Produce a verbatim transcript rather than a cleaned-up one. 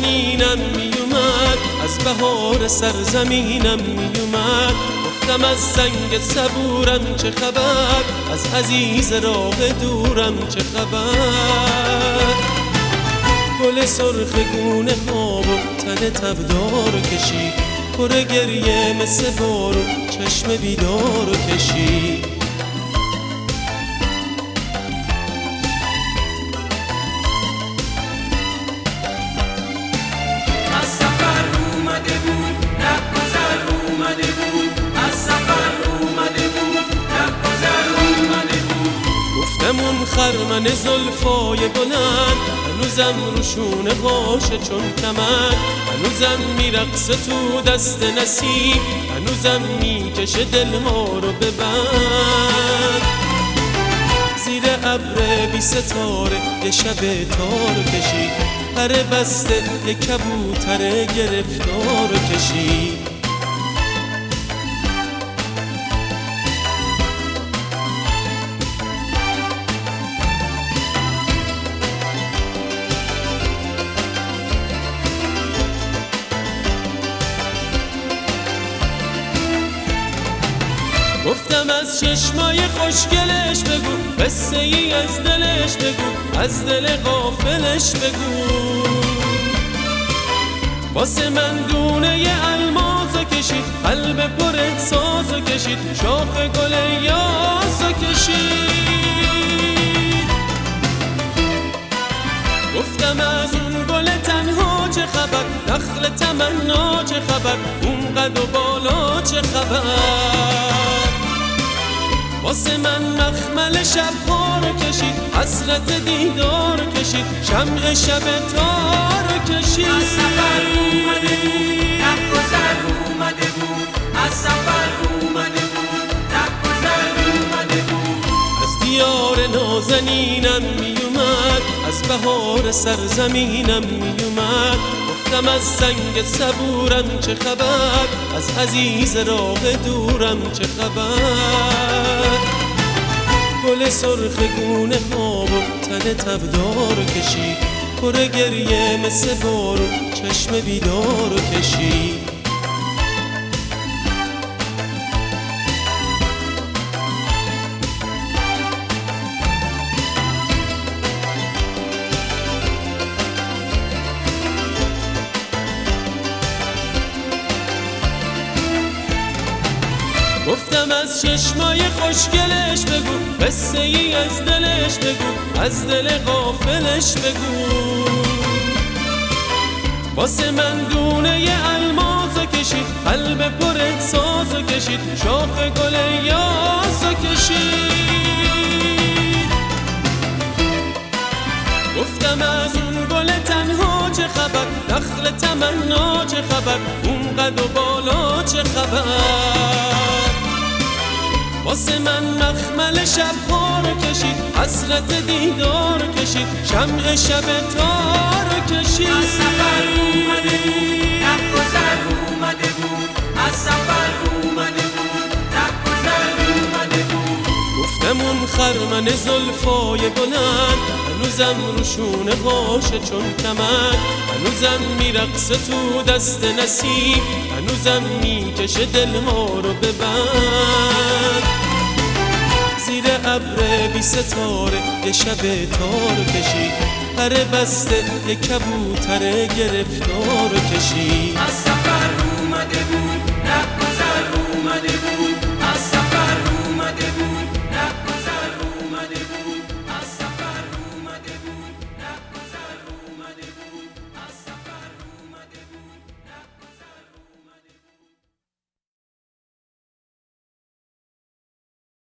نازنینم میومد، از بهار سرزمینم میومد. گفتم از سنگ صبورم چه خبر، از عزیز راه دورم چه خبر. گل سرخ گونه ها و تن تبدار کشید، پر گریه مثل بارون چشم بیدار کشید. از سفر اومده بود رهگذر اومده بود، از سفر اومده بود رهگذر اومده بود. گفتم اون خرمن زلفای بلند هنوزم روشونه باشه چون کمن، هنوزم میرقصه تو دست نسیم، هنوزم میکشه دل ما رو ببند. زیر ابر بی ستاره یه شب تار کشید، پر بسته یه کبوتر گرفتار کشید. گفتم از چشمای خوشگلش بگو، قصه ای از دلش بگو، از دل غافلش بگو. واسه من دونه ی الماسو کشید، قلب پر احساسو کشید، شاخ گل یاسو کشید. گفتم از اون گل تنها چه خبر، نخل تمنا چه خبر، اون قد و بالا چه خبر. واسه من مخمل شب‌ها رو کشید، حسرت دیدار رو کشید، شمع شب تار رو کشید. از سفر اومده بود رهگذر اومده بود، از سفر اومده بود رهگذر اومده بود. از دیار نازنینم میومد، از بهار سرزمینم میومد. گفتم از سنگ صبورم چه خبر، از عزیز راه دورم چه خبر. گل سرخ گونه ها و تن تبدار کشید، پر گریه مثل بارون چشم بیدار کشید. گفتم از چشمای خوشگلش بگو، قصه ای از دلش بگو، از دل غافلش بگو. واسه من دونه ی الماسو کشید، قلب پر احساسو کشید، شاخ گل یاسو کشید. گفتم از اون گل تنها چه خبر، نخل تمنا چه خبر، اون قد و بالا چه خبر. واسه من مخمل شب‌ها رو کشید، حسرت دیدار رو کشید، شمع شب تار رو کشید. از سفر اومده بود رهگذر اومده بود، از سفر اومده بود رهگذر اومده بود. گفتم اون خرمن زلفای بلند هنوزم روشونه باشه چون کمن، هنوزم میرقصه تو دست نسیم، هنوزم میکشه دل ما رو ببند. زیر ابر بی ستاره یه شب تار کشید، پر بسته یه کبوتر گرفتار کشید. از سفر اومده بود رهگذر اومده بود.